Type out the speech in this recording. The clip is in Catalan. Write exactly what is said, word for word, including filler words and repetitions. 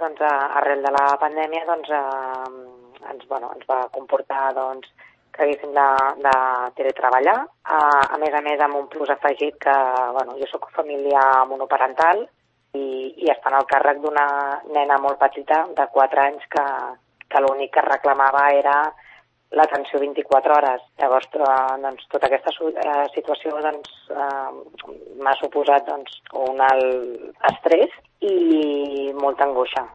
doncs, arrel de la pandèmia, doncs, eh, ens, bueno, ens va comportar, doncs, que haguéssim de, de teletreballar. Uh, a més a més, amb un plus afegit que, bueno, jo sóc família monoparental i, i estan al càrrec d'una nena molt petita de quatre anys que, que l'únic que reclamava era l'atenció vint-i-quatre hores. Llavors, eh, doncs, tota aquesta eh, situació doncs, eh, m'ha suposat doncs, un alt estrès i molta angoixa.